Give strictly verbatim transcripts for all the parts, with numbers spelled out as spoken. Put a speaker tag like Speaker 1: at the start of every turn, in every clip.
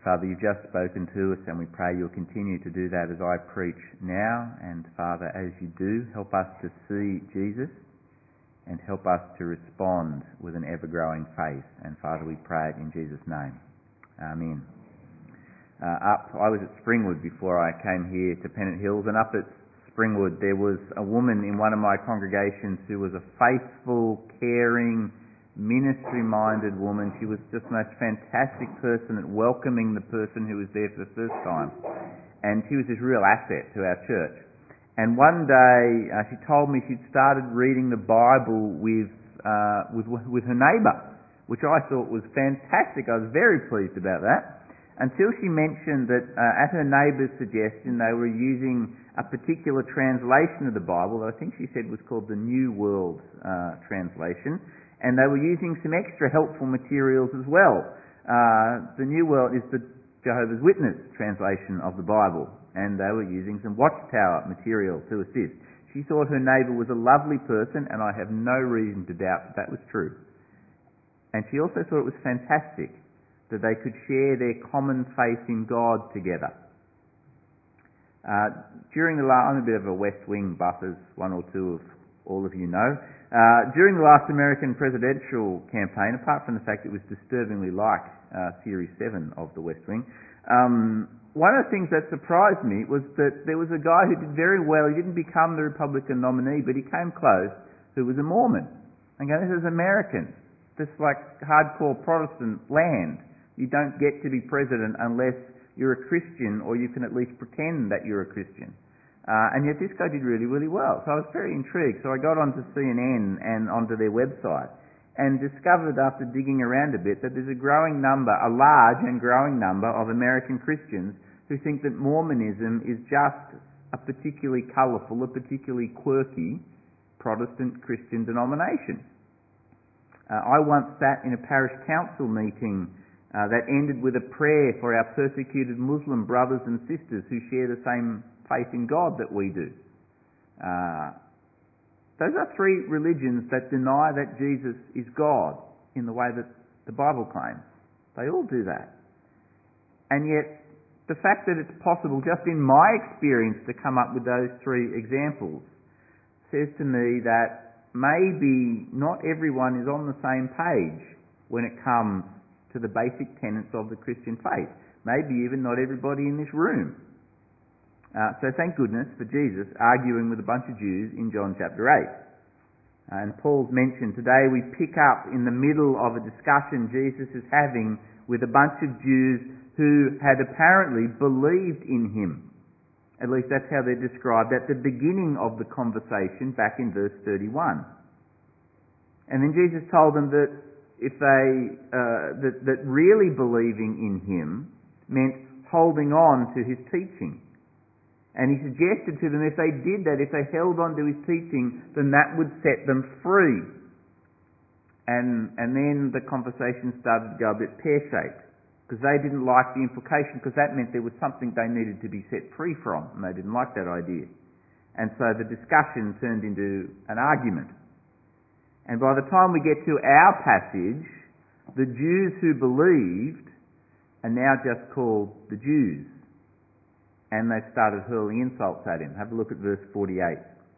Speaker 1: Father, you've just spoken to us, and we pray you'll continue to do that as I preach now. And Father, as you do, help us to see Jesus and help us to respond with an ever-growing faith. And Father, we pray it in Jesus' name. Amen. Uh, up, I was at Springwood before I came here to Pennant Hills, and up at Springwood there was a woman in one of my congregations who was a faithful, caring, ministry-minded woman. She was just the most fantastic person at welcoming the person who was there for the first time. And she was this real asset to our church. And one day uh, she told me she'd started reading the Bible with, uh, with, with her neighbour, which I thought was fantastic. I was very pleased about that. Until she mentioned that uh, at her neighbour's suggestion they were using a particular translation of the Bible that I think she said was called the New World uh, Translation. And they were using some extra helpful materials as well. Uh, the New World is the Jehovah's Witness translation of the Bible, and they were using some Watchtower material to assist. She thought her neighbour was a lovely person, and I have no reason to doubt that that was true. And she also thought it was fantastic that they could share their common faith in God together. Uh, during the last, I'm a bit of a West Wing buff, as one or two of all of you know. Uh, during the last American presidential campaign, apart from the fact it was disturbingly like uh, Series seven of the West Wing, um, one of the things that surprised me was that there was a guy who did very well. He didn't become the Republican nominee, but he came close, who was a Mormon. And go, this is American. This is like hardcore Protestant land. You don't get to be president unless you're a Christian, or you can at least pretend that you're a Christian. Uh, and yet this guy did really, really well. So I was very intrigued. So I got onto C N N and onto their website and discovered after digging around a bit that there's a growing number, a large and growing number of American Christians who think that Mormonism is just a particularly colourful, a particularly quirky Protestant Christian denomination. Uh, I once sat in a parish council meeting uh, that ended with a prayer for our persecuted Muslim brothers and sisters who share the same faith in God that we do. Uh, those are three religions that deny that Jesus is God in the way that the Bible claims. They all do that. And yet, the fact that it's possible, just in my experience, to come up with those three examples says to me that maybe not everyone is on the same page when it comes to the basic tenets of the Christian faith. Maybe even not everybody in this room. Uh, so thank goodness for Jesus arguing with a bunch of Jews in John chapter eight. Uh, and Paul's mentioned today we pick up in the middle of a discussion Jesus is having with a bunch of Jews who had apparently believed in him. At least that's how they're described at the beginning of the conversation back in verse thirty-one. And then Jesus told them that if they uh, that, that really believing in him meant holding on to his teaching. And he suggested to them if they did that, if they held on to his teaching, then that would set them free. And and then the conversation started to go a bit pear-shaped, because they didn't like the implication, because that meant there was something they needed to be set free from, and they didn't like that idea. And so the discussion turned into an argument. And by the time we get to our passage, the Jews who believed are now just called the Jews. And they've started hurling insults at him. Have a look at verse forty-eight.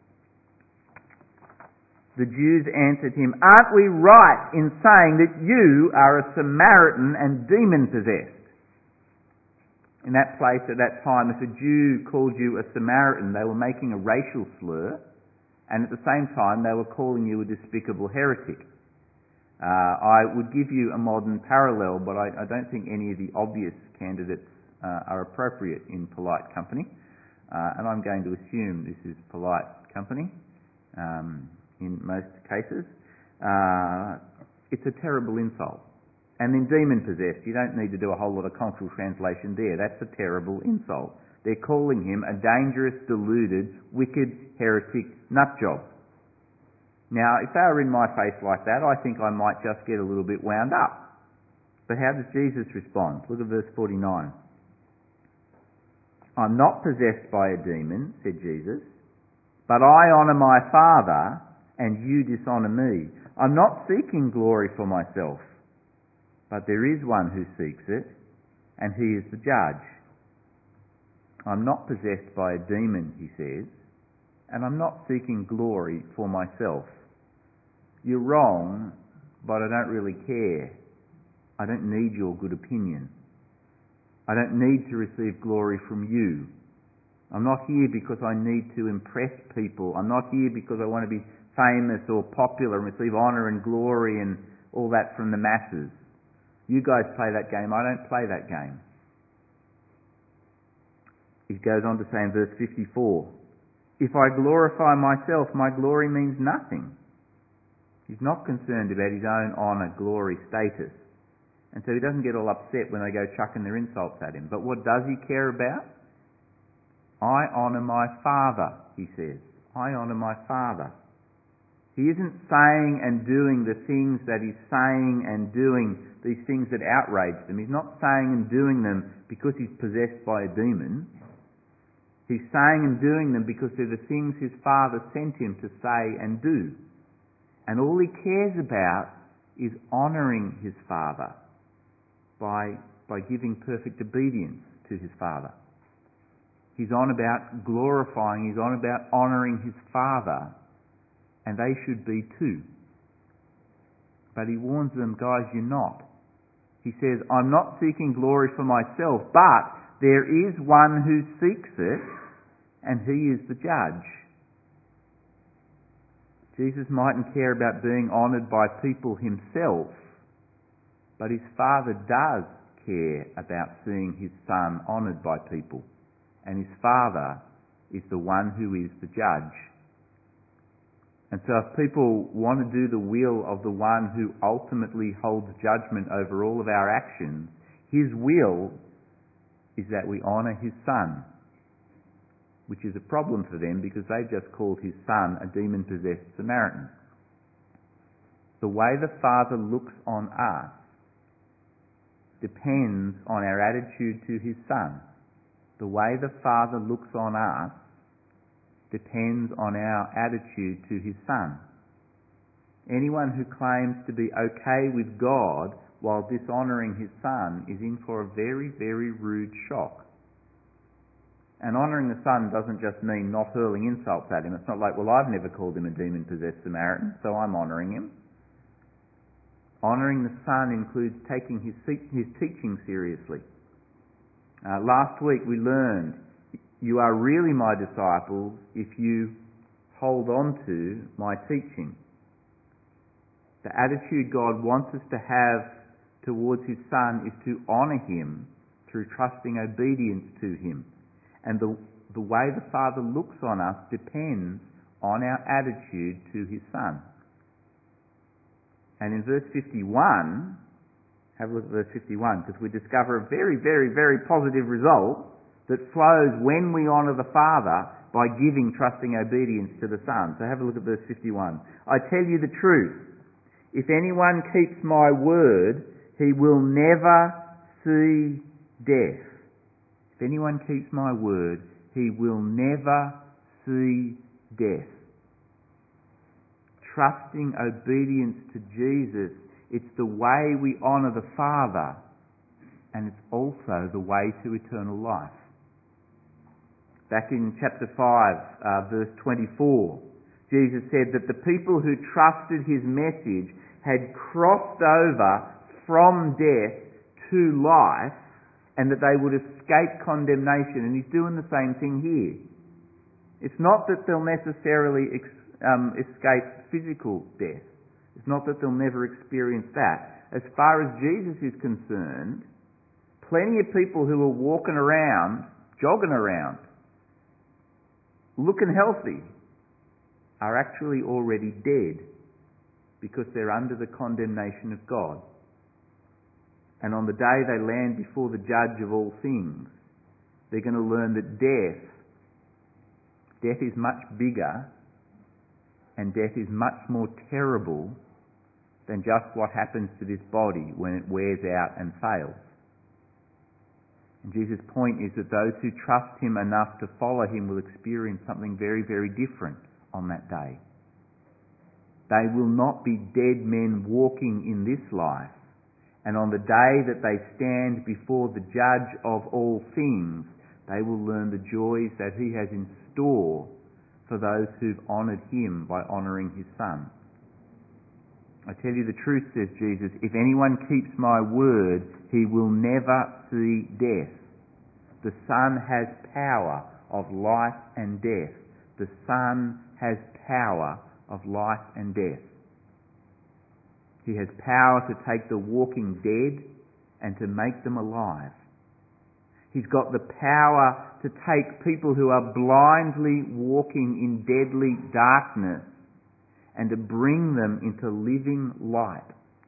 Speaker 1: The Jews answered him, "Aren't we right in saying that you are a Samaritan and demon-possessed?" In that place at that time, if a Jew called you a Samaritan, they were making a racial slur, and at the same time they were calling you a despicable heretic. Uh, I would give you a modern parallel, but I, I don't think any of the obvious candidates Uh, are appropriate in polite company, uh, and I'm going to assume this is polite company um, in most cases. Uh, it's a terrible insult. And then demon-possessed, you don't need to do a whole lot of cultural translation there. That's a terrible insult. They're calling him a dangerous, deluded, wicked, heretic nutjob. Now, if they were in my face like that, I think I might just get a little bit wound up. But how does Jesus respond? Look at verse forty-nine. "I'm not possessed by a demon," said Jesus, "but I honour my Father, and you dishonour me. I'm not seeking glory for myself, but there is one who seeks it. and he is the judge. I'm not possessed by a demon, he says, and I'm not seeking glory for myself. You're wrong, but I don't really care. I don't need your good opinion. I don't need to receive glory from you. I'm not here because I need to impress people. I'm not here because I want to be famous or popular and receive honour and glory and all that from the masses. You guys play that game. I don't play that game. He goes on to say in verse fifty-four, if I glorify myself, my glory means nothing. He's not concerned about his own honour, glory, status. And so he doesn't get all upset when they go chucking their insults at him. But what does he care about? I honour my Father, he says. I honour my Father. He isn't saying and doing the things that he's saying and doing, these things that outrage them. He's not saying and doing them because he's possessed by a demon. He's saying and doing them because they're the things his Father sent him to say and do. And all he cares about is honouring his Father by, by giving perfect obedience to his Father. He's on about glorifying, he's on about honouring his Father, and they should be too. But he warns them, guys, you're not. He says, I'm not seeking glory for myself, but there is one who seeks it, and he is the judge. Jesus mightn't care about being honoured by people himself, but his Father does care about seeing his Son honoured by people. And his Father is the one who is the judge. And so if people want to do the will of the one who ultimately holds judgment over all of our actions, his will is that we honour his Son, which is a problem for them because they've just called his Son a demon-possessed Samaritan. The way the Father looks on us depends on our attitude to his Son. The way the Father looks on us depends on our attitude to his Son. Anyone who claims to be okay with God while dishonouring his Son is in for a very, very rude shock. And honouring the Son doesn't just mean not hurling insults at him. It's not like, well, I've never called him a demon-possessed Samaritan, so I'm honouring him. Honouring the Son includes taking his, his teaching seriously. Uh, last week we learned, you are really my disciples if you hold on to my teaching. The attitude God wants us to have towards his Son is to honour him through trusting obedience to him. And the, the way the Father looks on us depends on our attitude to his Son. And in verse fifty-one, have a look at verse fifty-one, because we discover a very, very, very positive result that flows when we honour the Father by giving trusting obedience to the Son. So have a look at verse fifty-one. I tell you the truth, if anyone keeps my word, he will never see death. If anyone keeps my word, he will never see death. Trusting obedience to Jesus, it's the way we honour the Father, and it's also the way to eternal life. Back in chapter five, uh, verse twenty-four, Jesus said that the people who trusted his message had crossed over from death to life, and that they would escape condemnation. And he's doing the same thing here. It's not that they'll necessarily ex- um, escape physical death. It's not that they'll never experience that. As far as Jesus is concerned, plenty of people who are walking around, jogging around, looking healthy, are actually already dead because they're under the condemnation of God. And on the day they land before the judge of all things, they're going to learn that death, death is much bigger and death is much more terrible than just what happens to this body when it wears out and fails. And Jesus' point is that those who trust him enough to follow him will experience something very, very different on that day. They will not be dead men walking in this life, And on the day that they stand before the judge of all things, they will learn the joys that he has in store for those who've honoured him by honouring his Son. I tell you the truth, says Jesus, if anyone keeps my word, he will never see death. The Son has power of life and death. The Son has power of life and death. He has power to take the walking dead and to make them alive. He's got the power to take people who are blindly walking in deadly darkness and to bring them into living light.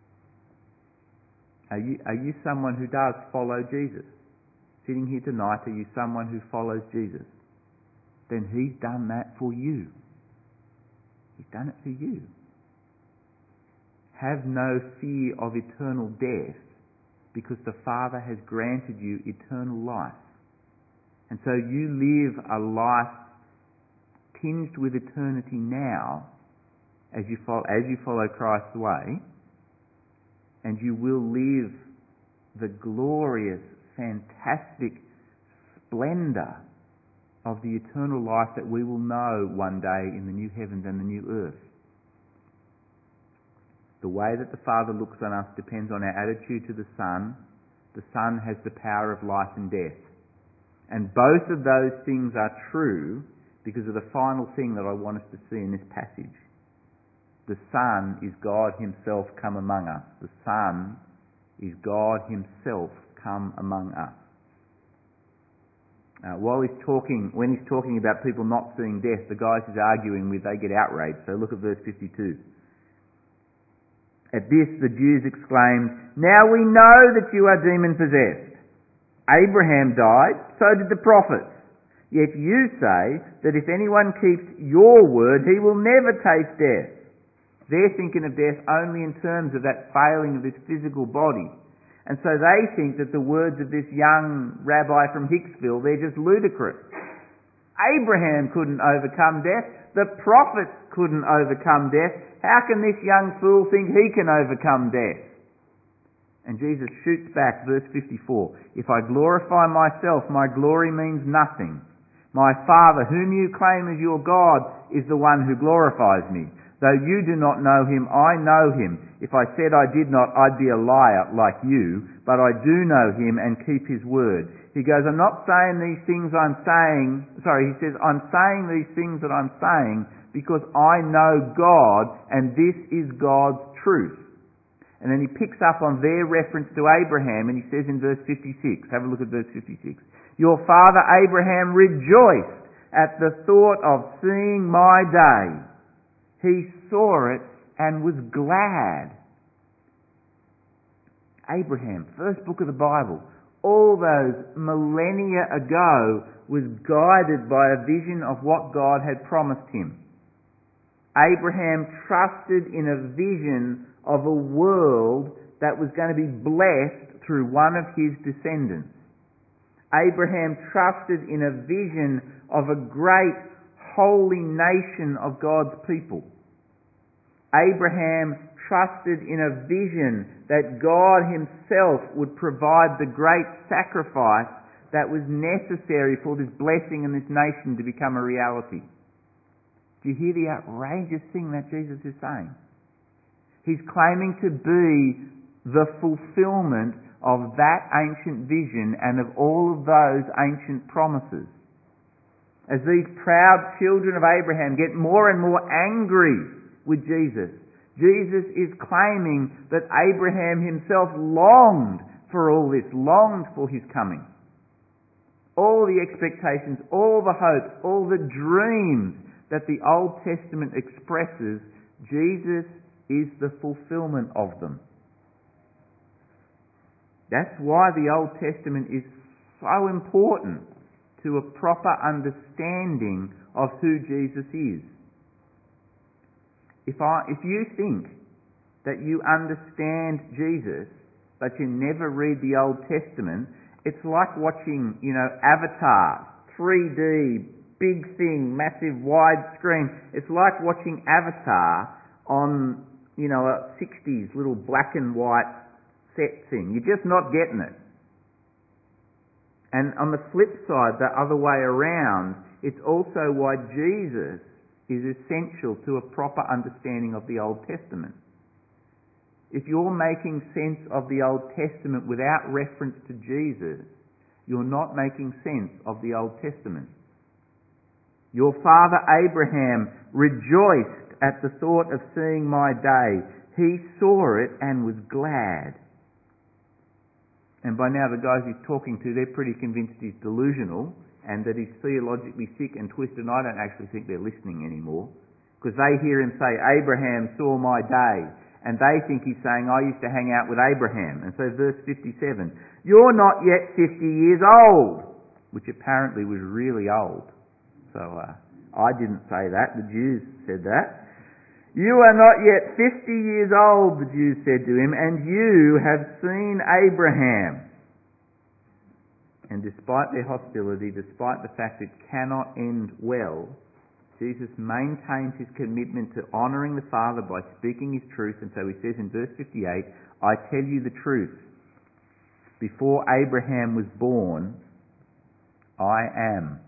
Speaker 1: Are you, are you someone who does follow Jesus? Sitting here tonight, are you someone who follows Jesus? Then he's done that for you. He's done it for you. Have no fear of eternal death, because the Father has granted you eternal life. And so you live a life tinged with eternity now as you follow, as you follow Christ's way, and you will live the glorious, fantastic splendour of the eternal life that we will know one day in the new heavens and the new earth. The way that the Father looks on us depends on our attitude to the Son. The Son has the power of life and death. And both of those things are true because of the final thing that I want us to see in this passage. The Son is God himself come among us. The Son is God himself come among us. Uh, while he's talking, when he's talking about people not seeing death, the guys he's arguing with, they get outraged. So look at verse fifty-two. At this the Jews exclaimed, "Now we know that you are demon-possessed. Abraham died, so did the prophets. Yet you say that if anyone keeps your word, he will never taste death." They're thinking of death only in terms of that failing of this physical body. And so they think that the words of this young rabbi from Hicksville, they're just ludicrous. Abraham couldn't overcome death. The prophets couldn't overcome death. How can this young fool think he can overcome death? And Jesus shoots back, verse fifty-four. "If I glorify myself, my glory means nothing. My Father, whom you claim as your God, is the one who glorifies me. Though you do not know him, I know him. If I said I did not, I'd be a liar like you, but I do know him and keep his word." He goes, I'm not saying these things I'm saying, sorry, he says, I'm saying these things that I'm saying because I know God and this is God's truth. And then he picks up on their reference to Abraham and he says in verse fifty-six, have a look at verse fifty-six, "Your father Abraham rejoiced at the thought of seeing my day. He saw it and was glad." Abraham, first book of the Bible, all those millennia ago, was guided by a vision of what God had promised him. Abraham trusted in a vision of a world that was going to be blessed through one of his descendants. Abraham trusted in a vision of a great holy nation of God's people. Abraham trusted in a vision that God himself would provide the great sacrifice that was necessary for this blessing and this nation to become a reality. Do you hear the outrageous thing that Jesus is saying? He's claiming to be the fulfillment of that ancient vision and of all of those ancient promises. As these proud children of Abraham get more and more angry with Jesus, Jesus is claiming that Abraham himself longed for all this, longed for his coming. All the expectations, all the hopes, all the dreams that the Old Testament expresses, Jesus is the fulfillment of them. That's why the Old Testament is so important to a proper understanding of who Jesus is. If I, if you think that you understand Jesus, but you never read the Old Testament, it's like watching, you know, Avatar, three D, big thing, massive widescreen. It's like watching Avatar on, you know, a sixties little black and white set thing. You're just not getting it. And on the flip side, the other way around, it's also why Jesus is essential to a proper understanding of the Old Testament. If you're making sense of the Old Testament without reference to Jesus, you're not making sense of the Old Testament. Your father Abraham rejoiced at the thought of seeing my day. He saw it and was glad. And by now the guys he's talking to, they're pretty convinced he's delusional and that he's theologically sick and twisted, and I don't actually think they're listening anymore. Because they hear him say, Abraham saw my day. And they think he's saying, I used to hang out with Abraham. And so verse fifty-seven, you're not yet fifty years old, which apparently was really old. So uh, I didn't say that, the Jews said that. You are not yet fifty years old, the Jews said to him, and you have seen Abraham. And despite their hostility, despite the fact it cannot end well, Jesus maintains his commitment to honouring the Father by speaking his truth, and so he says in verse fifty-eight, I tell you the truth. Before Abraham was born, I am.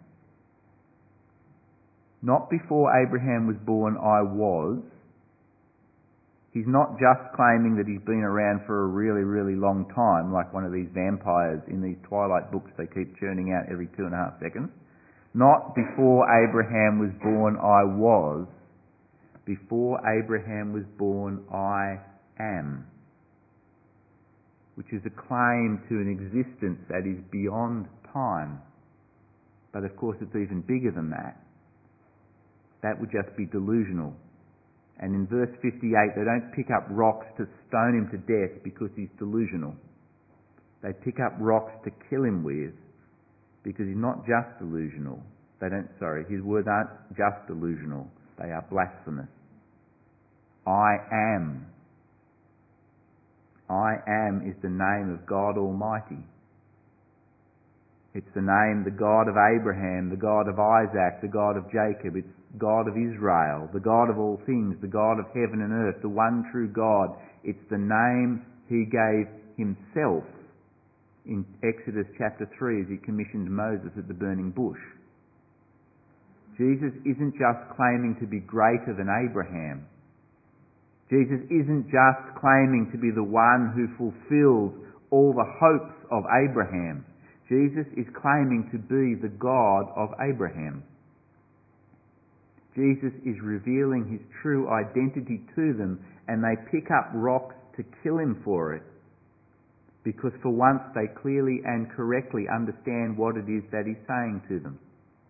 Speaker 1: Not before Abraham was born, I was. He's not just claiming that he's been around for a really, really long time, like one of these vampires in these Twilight books they keep churning out every two and a half seconds. Not before Abraham was born, I was. Before Abraham was born, I am. Which is a claim to an existence that is beyond time. But of course it's even bigger than that. That would just be delusional. And in verse fifty-eight, they don't pick up rocks to stone him to death because he's delusional. They pick up rocks to kill him with because he's not just delusional. They don't, sorry, his words aren't just delusional. They are blasphemous. I am. I am is the name of God Almighty. It's the name, the God of Abraham, the God of Isaac, the God of Jacob. It's God of Israel, the God of all things, the God of heaven and earth, the one true God. It's the name he gave himself in Exodus chapter three as he commissioned Moses at the burning bush. Jesus isn't just claiming to be greater than Abraham. Jesus isn't just claiming to be the one who fulfills all the hopes of Abraham. Jesus is claiming to be the God of Abraham. Jesus is revealing his true identity to them, and they pick up rocks to kill him for it, because for once they clearly and correctly understand what it is that he's saying to them.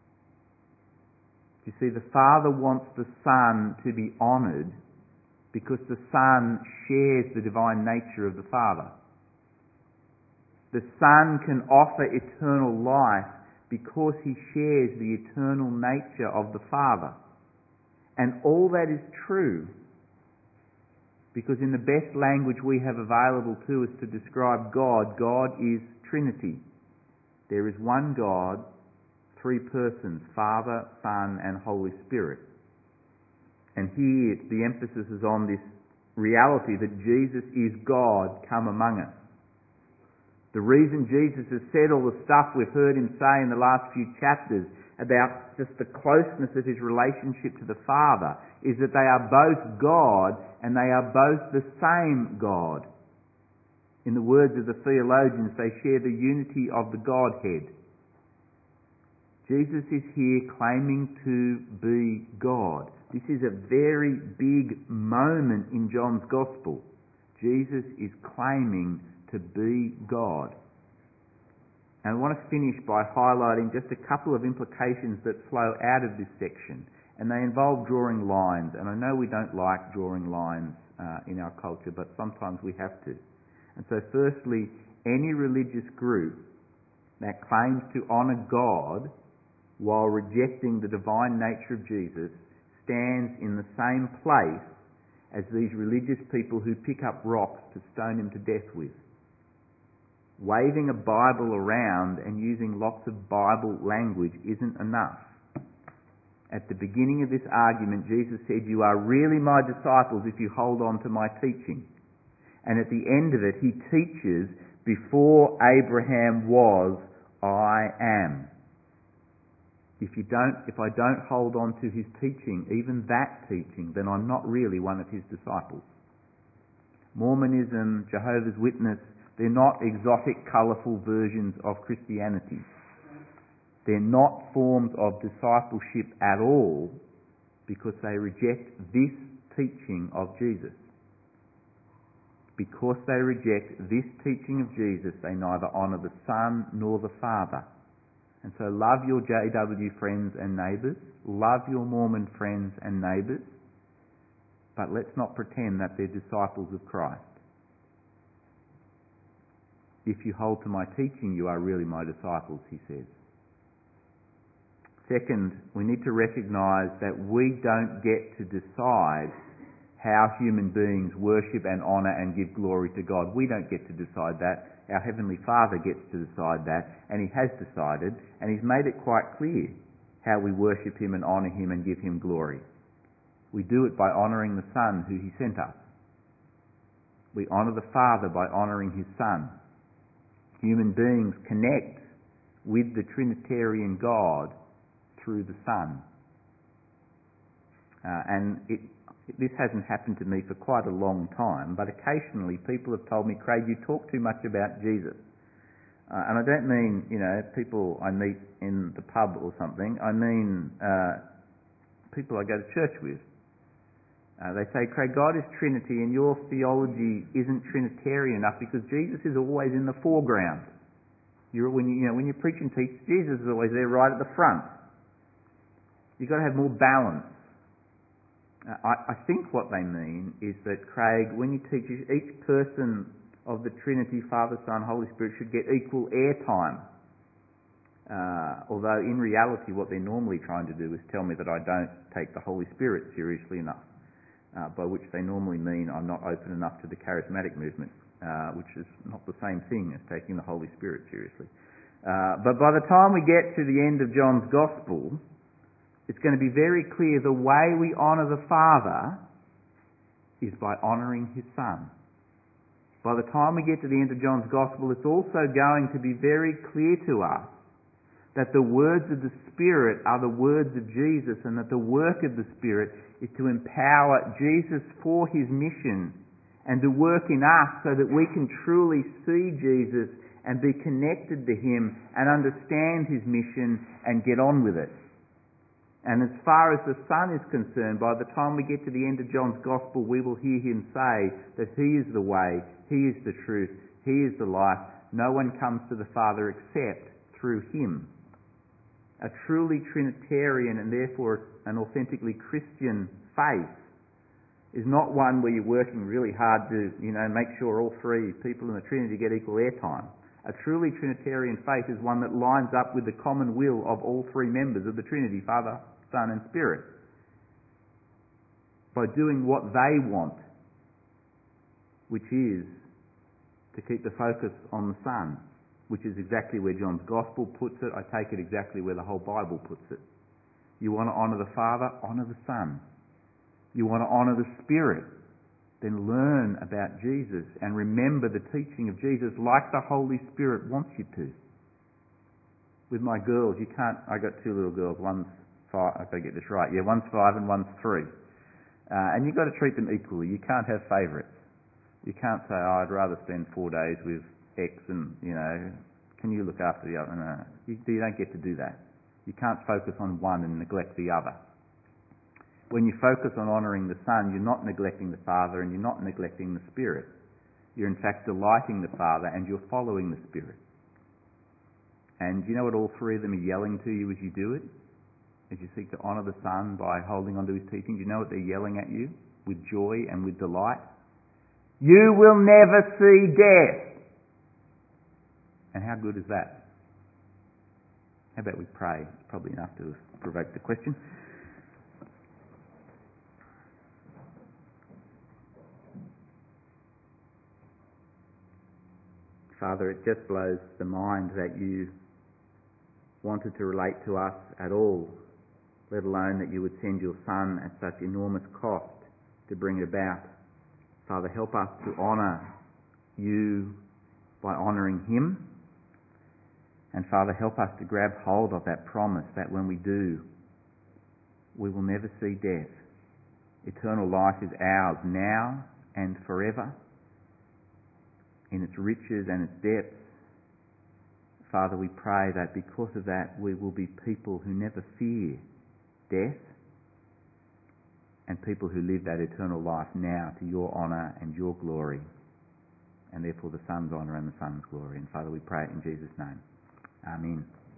Speaker 1: You see, the Father wants the Son to be honoured because the Son shares the divine nature of the Father. The Son can offer eternal life because he shares the eternal nature of the Father. And all that is true because in the best language we have available to us to describe God, God is Trinity. There is one God, three persons, Father, Son and Holy Spirit. And here the emphasis is on this reality that Jesus is God come among us. The reason Jesus has said all the stuff we've heard him say in the last few chapters about just the closeness of his relationship to the Father is that they are both God and they are both the same God. In the words of the theologians, they share the unity of the Godhead. Jesus is here claiming to be God. This is a very big moment in John's Gospel. Jesus is claiming to be God. And I want to finish by highlighting just a couple of implications that flow out of this section. And they involve drawing lines. And I know we don't like drawing lines uh, in our culture, but sometimes we have to. And so firstly, any religious group that claims to honour God while rejecting the divine nature of Jesus stands in the same place as these religious people who pick up rocks to stone him to death with. Waving a Bible around and using lots of Bible language isn't enough. At the beginning of this argument, Jesus said, "You are really my disciples if you hold on to my teaching." And at the end of it, he teaches, before Abraham was, I am. If you don't, if I don't hold on to his teaching, even that teaching, then I'm not really one of his disciples. Mormonism, Jehovah's Witness, they're not exotic, colourful versions of Christianity. They're not forms of discipleship at all, because they reject this teaching of Jesus. Because they reject this teaching of Jesus, they neither honour the Son nor the Father. And so love your J W friends and neighbours, love your Mormon friends and neighbours, but let's not pretend that they're disciples of Christ. If you hold to my teaching, you are really my disciples, he says. Second, we need to recognise that we don't get to decide how human beings worship and honour and give glory to God. We don't get to decide that. Our Heavenly Father gets to decide that, and he has decided, and he's made it quite clear how we worship him and honour him and give him glory. We do it by honouring the Son who he sent us. We honour the Father by honouring his Son. Human beings connect with the Trinitarian God through the Son. Uh, and it This hasn't happened to me for quite a long time, but occasionally people have told me, Craig, you talk too much about Jesus. Uh, and I don't mean, you know, people I meet in the pub or something. I mean uh, people I go to church with. Uh, they say, Craig, God is Trinity and your theology isn't Trinitarian enough because Jesus is always in the foreground. You're, when, you, you know, when you preach and teach, Jesus is always there right at the front. You've got to have more balance. Uh, I, I think what they mean is that, Craig, when you teach, each person of the Trinity, Father, Son, Holy Spirit, should get equal airtime. Uh, although in reality what they're normally trying to do is tell me that I don't take the Holy Spirit seriously enough, uh, by which they normally mean I'm not open enough to the charismatic movement, uh, which is not the same thing as taking the Holy Spirit seriously. Uh, but by the time we get to the end of John's Gospel, it's going to be very clear the way we honour the Father is by honouring his Son. By the time we get to the end of John's Gospel, it's also going to be very clear to us that the words of the Spirit are the words of Jesus, and that the work of the Spirit is to empower Jesus for his mission and to work in us so that we can truly see Jesus and be connected to him and understand his mission and get on with it. And as far as the Son is concerned, by the time we get to the end of John's Gospel, we will hear him say that he is the way, he is the truth, he is the life. No one comes to the Father except through him. A truly Trinitarian and therefore an authentically Christian faith is not one where you're working really hard to, you know, make sure all three people in the Trinity get equal airtime. A truly Trinitarian faith is one that lines up with the common will of all three members of the Trinity, Father, Son and Spirit, by doing what they want, which is to keep the focus on the Son, which is exactly where John's Gospel puts it. I take it exactly where the whole Bible puts it. You want to honour the Father? Honour the Son. You want to honour the Spirit? Then learn about Jesus and remember the teaching of Jesus like the Holy Spirit wants you to. With my girls, you can't... I got two little girls. One's five... If I get this right. Yeah, one's five and one's three. Uh, and you've got to treat them equally. You can't have favourites. You can't say, oh, I'd rather spend four days with X and, you know, can you look after the other? No, you, you don't get to do that. You can't focus on one and neglect the other. When you focus on honouring the Son, you're not neglecting the Father and you're not neglecting the Spirit. You're in fact delighting the Father and you're following the Spirit. And do you know what all three of them are yelling to you as you do it? As you seek to honour the Son by holding on to his teaching, do you know what they're yelling at you with joy and with delight? You will never see death. And how good is that? How about we pray? It's probably enough to have provoked the question. Father, it just blows the mind that you wanted to relate to us at all, let alone that you would send your Son at such enormous cost to bring it about. Father, help us to honour you by honouring him. And Father, help us to grab hold of that promise that when we do, we will never see death. Eternal life is ours now and forever, in its riches and its depths. Father, we pray that because of that we will be people who never fear death, and people who live that eternal life now to your honour and your glory, and therefore the Son's honour and the Son's glory. And Father, we pray it in Jesus' name. Amen.